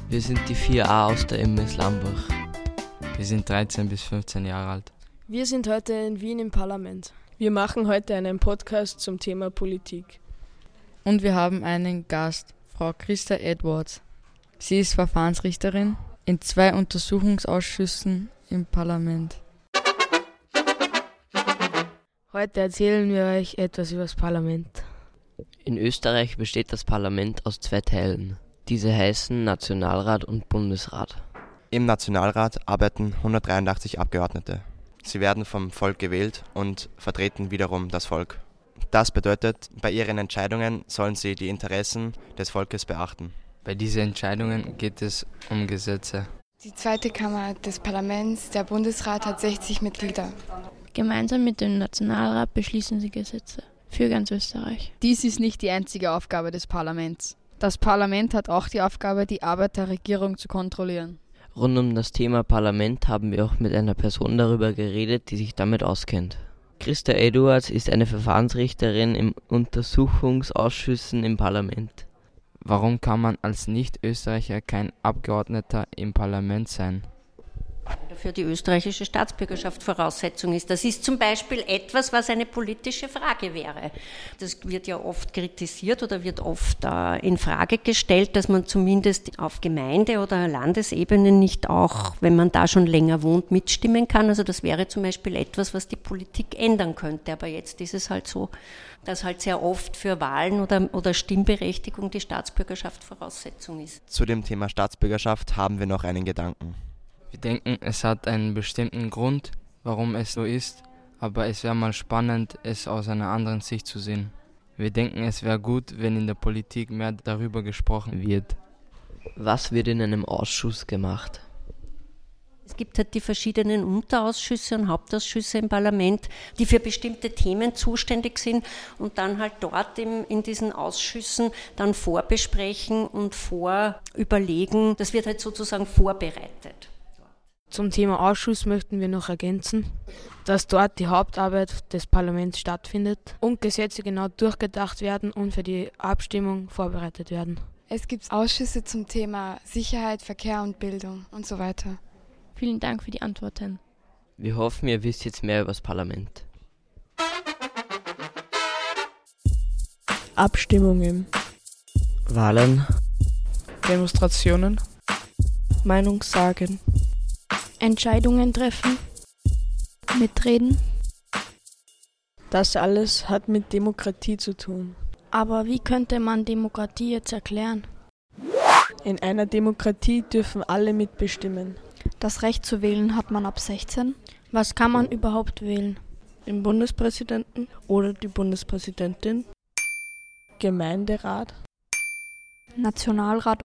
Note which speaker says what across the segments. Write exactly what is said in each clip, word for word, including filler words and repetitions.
Speaker 1: Wir sind die vier a aus der M S Lambach.
Speaker 2: Wir sind dreizehn bis fünfzehn Jahre alt.
Speaker 3: Wir sind heute in Wien im Parlament.
Speaker 4: Wir machen heute einen Podcast zum Thema Politik.
Speaker 5: Und wir haben einen Gast, Frau Christa Edwards. Sie ist Verfahrensrichterin in zwei Untersuchungsausschüssen im Parlament.
Speaker 3: Heute erzählen wir euch etwas über das Parlament.
Speaker 1: In Österreich besteht das Parlament aus zwei Teilen. Diese heißen Nationalrat und Bundesrat.
Speaker 6: Im Nationalrat arbeiten hundertdreiundachtzig Abgeordnete. Sie werden vom Volk gewählt und vertreten wiederum das Volk. Das bedeutet, bei ihren Entscheidungen sollen sie die Interessen des Volkes beachten.
Speaker 2: Bei diesen Entscheidungen geht es um Gesetze.
Speaker 7: Die zweite Kammer des Parlaments, der Bundesrat, hat sechzig Mitglieder.
Speaker 8: Gemeinsam mit dem Nationalrat beschließen sie Gesetze für ganz Österreich.
Speaker 9: Dies ist nicht die einzige Aufgabe des Parlaments. Das Parlament hat auch die Aufgabe, die Arbeit der Regierung zu kontrollieren.
Speaker 1: Rund um das Thema Parlament haben wir auch mit einer Person darüber geredet, die sich damit auskennt. Christa Edwards ist eine Verfahrensrichterin in Untersuchungsausschüssen im Parlament.
Speaker 2: Warum kann man als Nicht-Österreicher kein Abgeordneter im Parlament sein?
Speaker 10: Dafür die österreichische Staatsbürgerschaft Voraussetzung ist. Das ist zum Beispiel etwas, was eine politische Frage wäre. Das wird ja oft kritisiert oder wird oft äh, in Frage gestellt, dass man zumindest auf Gemeinde- oder Landesebene nicht auch, wenn man da schon länger wohnt, mitstimmen kann. Also das wäre zum Beispiel etwas, was die Politik ändern könnte. Aber jetzt ist es halt so, dass halt sehr oft für Wahlen oder, oder Stimmberechtigung die Staatsbürgerschaft Voraussetzung ist.
Speaker 6: Zu dem Thema Staatsbürgerschaft haben wir noch einen Gedanken.
Speaker 2: Wir denken, es hat einen bestimmten Grund, warum es so ist, aber es wäre mal spannend, es aus einer anderen Sicht zu sehen. Wir denken, es wäre gut, wenn in der Politik mehr darüber gesprochen wird.
Speaker 1: Was wird in einem Ausschuss gemacht?
Speaker 10: Es gibt halt die verschiedenen Unterausschüsse und Hauptausschüsse im Parlament, die für bestimmte Themen zuständig sind und dann halt dort im, in diesen Ausschüssen dann vorbesprechen und vorüberlegen. Das wird halt sozusagen vorbereitet.
Speaker 3: Zum Thema Ausschuss möchten wir noch ergänzen, dass dort die Hauptarbeit des Parlaments stattfindet und Gesetze genau durchgedacht werden und für die Abstimmung vorbereitet werden.
Speaker 7: Es gibt Ausschüsse zum Thema Sicherheit, Verkehr und Bildung und so weiter.
Speaker 8: Vielen Dank für die Antworten.
Speaker 1: Wir hoffen, ihr wisst jetzt mehr über das Parlament.
Speaker 4: Abstimmungen,
Speaker 1: Wahlen,
Speaker 4: Demonstrationen,
Speaker 5: Meinungssagen,
Speaker 8: Entscheidungen treffen, mitreden.
Speaker 4: das alles hat mit Demokratie zu tun.
Speaker 8: Aber wie könnte man Demokratie jetzt erklären?
Speaker 4: In einer Demokratie dürfen alle mitbestimmen.
Speaker 8: Das Recht zu wählen hat man ab sechzehn. Was kann man überhaupt wählen?
Speaker 5: den Bundespräsidenten oder die Bundespräsidentin,
Speaker 4: Gemeinderat,
Speaker 8: Nationalrat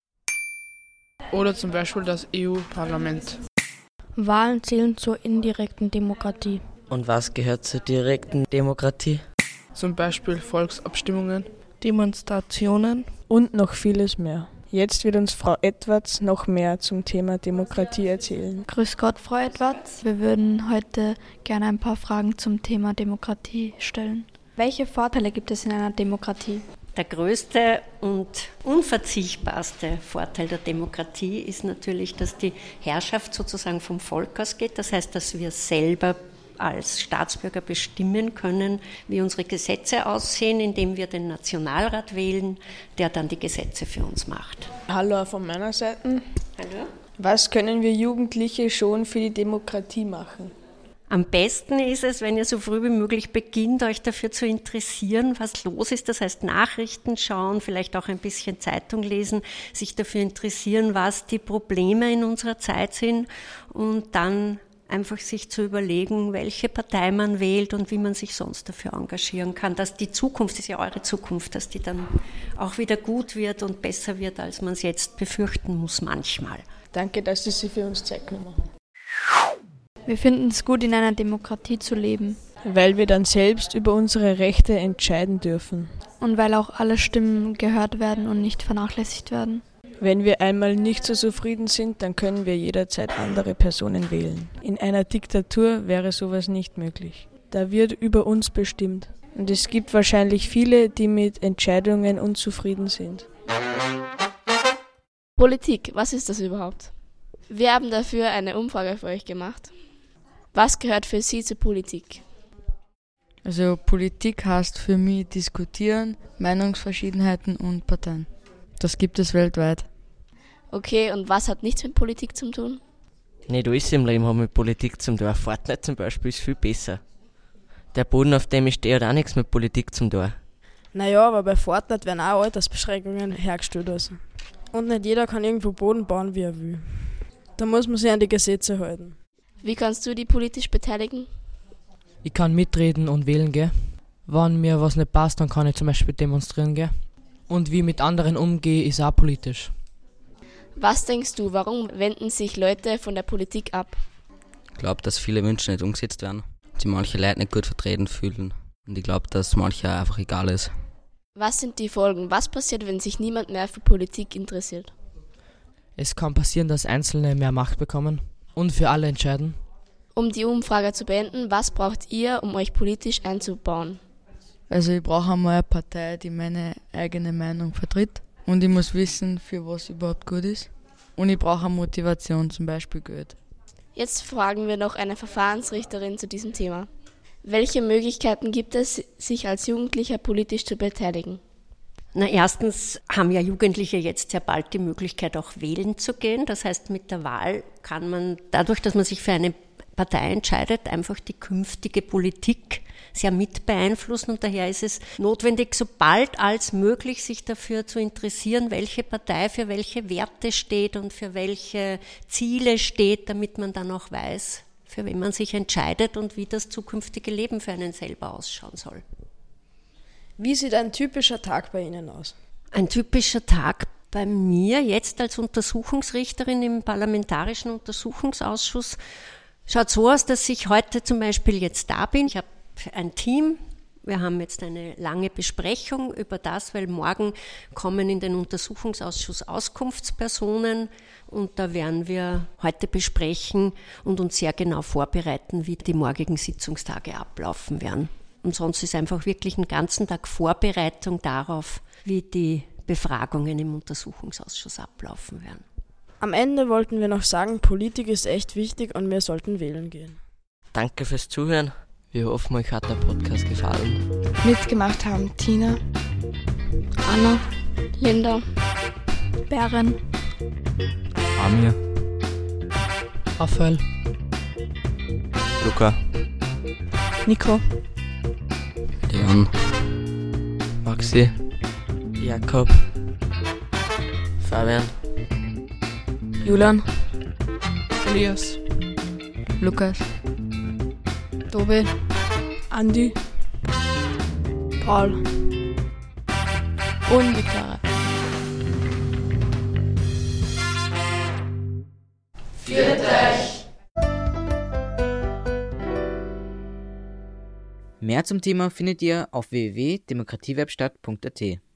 Speaker 11: oder zum Beispiel das E U-Parlament.
Speaker 8: Wahlen zählen zur indirekten Demokratie.
Speaker 1: Und was gehört zur direkten Demokratie?
Speaker 11: Zum Beispiel Volksabstimmungen,
Speaker 5: Demonstrationen
Speaker 4: und noch vieles mehr. Jetzt wird uns Frau Edwards noch mehr zum Thema Demokratie erzählen.
Speaker 8: Grüß Gott, Frau Edwards. Wir würden heute gerne ein paar Fragen zum Thema Demokratie stellen. Welche Vorteile gibt es in einer Demokratie?
Speaker 10: Der größte und unverzichtbarste Vorteil der Demokratie ist natürlich, dass die Herrschaft sozusagen vom Volk ausgeht. Das heißt, dass wir selber als Staatsbürger bestimmen können, wie unsere Gesetze aussehen, indem wir den Nationalrat wählen, der dann die Gesetze für uns macht.
Speaker 4: Hallo auch von meiner Seite.
Speaker 10: Hallo.
Speaker 4: Was können wir Jugendliche schon für die Demokratie machen?
Speaker 10: Am besten ist es, wenn ihr so früh wie möglich beginnt, euch dafür zu interessieren, was los ist. Das heißt, Nachrichten schauen, vielleicht auch ein bisschen Zeitung lesen, sich dafür interessieren, was die Probleme in unserer Zeit sind und dann einfach sich zu überlegen, welche Partei man wählt und wie man sich sonst dafür engagieren kann, dass die Zukunft, das ist ja eure Zukunft, dass die dann auch wieder gut wird und besser wird, als man es jetzt befürchten muss manchmal.
Speaker 4: Danke, dass Sie sich für uns Zeit genommen haben.
Speaker 8: Wir finden es gut, in einer Demokratie zu leben.
Speaker 4: Weil wir dann selbst über unsere Rechte entscheiden dürfen.
Speaker 8: Und weil auch alle Stimmen gehört werden und nicht vernachlässigt werden.
Speaker 4: Wenn wir einmal nicht so zufrieden sind, dann können wir jederzeit andere Personen wählen. In einer Diktatur wäre sowas nicht möglich. Da wird über uns bestimmt. Und es gibt wahrscheinlich viele, die mit Entscheidungen unzufrieden sind.
Speaker 12: Politik, was ist das überhaupt? Wir haben dafür eine Umfrage für euch gemacht. Was gehört für Sie zur Politik?
Speaker 5: Also Politik heißt für mich diskutieren, Meinungsverschiedenheiten und Parteien. Das gibt es weltweit.
Speaker 12: Okay, und was hat nichts mit Politik zu tun?
Speaker 1: Nicht alles im Leben hat mit Politik zu tun. Fortnite zum Beispiel ist viel besser. Der Boden, auf dem ich stehe, hat auch nichts mit Politik zu tun.
Speaker 4: Naja, aber bei Fortnite werden auch Altersbeschränkungen hergestellt. Also. Und nicht jeder kann irgendwo Boden bauen, wie er will. Da muss man sich an die Gesetze halten.
Speaker 12: Wie kannst du dich politisch beteiligen?
Speaker 13: Ich kann mitreden und wählen gehen. Wenn mir was nicht passt, dann kann ich zum Beispiel demonstrieren gehen. Und wie ich mit anderen umgehe, ist auch politisch.
Speaker 12: Was denkst du, warum wenden sich Leute von der Politik ab?
Speaker 14: Ich glaube, dass viele Wünsche nicht umgesetzt werden. Die manche Leute nicht gut vertreten fühlen. Und ich glaube, dass manche einfach egal ist.
Speaker 12: Was sind die Folgen? Was passiert, wenn sich niemand mehr für Politik interessiert?
Speaker 13: Es kann passieren, dass Einzelne mehr Macht bekommen und für alle entscheiden.
Speaker 12: Um die Umfrage zu beenden, was braucht ihr, um euch politisch einzubauen?
Speaker 5: Also ich brauche einmal eine Partei, die meine eigene Meinung vertritt. Und ich muss wissen, für was überhaupt gut ist. Und ich brauche eine Motivation, zum Beispiel Geld.
Speaker 12: Jetzt fragen wir noch eine Verfahrensrichterin zu diesem Thema. Welche Möglichkeiten gibt es, sich als Jugendlicher politisch zu beteiligen?
Speaker 10: Na, erstens haben ja Jugendliche jetzt sehr bald die Möglichkeit, auch wählen zu gehen. Das heißt, mit der Wahl kann man, dadurch, dass man sich für eine Partei entscheidet, einfach die künftige Politik sehr mit beeinflussen. Und daher ist es notwendig, so bald als möglich sich dafür zu interessieren, welche Partei für welche Werte steht und für welche Ziele steht, damit man dann auch weiß, für wen man sich entscheidet und wie das zukünftige Leben für einen selber ausschauen soll.
Speaker 4: Wie sieht ein typischer Tag bei Ihnen aus?
Speaker 10: Ein typischer Tag bei mir jetzt als Untersuchungsrichterin im Parlamentarischen Untersuchungsausschuss schaut so aus, dass ich heute zum Beispiel jetzt da bin. Ich habe ein Team. Wir haben jetzt eine lange Besprechung über das, weil morgen kommen in den Untersuchungsausschuss Auskunftspersonen und da werden wir heute besprechen und uns sehr genau vorbereiten, wie die morgigen Sitzungstage ablaufen werden. Und sonst ist einfach wirklich einen ganzen Tag Vorbereitung darauf, wie die Befragungen im Untersuchungsausschuss ablaufen werden.
Speaker 4: Am Ende wollten wir noch sagen, Politik ist echt wichtig und wir sollten wählen gehen.
Speaker 1: Danke fürs Zuhören. Wir hoffen, euch hat der Podcast gefallen.
Speaker 7: Mitgemacht haben Tina,
Speaker 12: Anna, Linda,
Speaker 8: Bären,
Speaker 14: Amir,
Speaker 13: Raphael,
Speaker 6: Luca,
Speaker 4: Nico,
Speaker 14: Leon,
Speaker 1: Maxi, Jakob, Fabian,
Speaker 3: Julian,
Speaker 11: Elias,
Speaker 5: Lukas,
Speaker 3: Tobi,
Speaker 4: Andi,
Speaker 3: Paul
Speaker 12: und Viktoria.
Speaker 15: Führt euch!
Speaker 16: Mehr zum Thema findet ihr auf w w w punkt demokratiewebstadt punkt a t.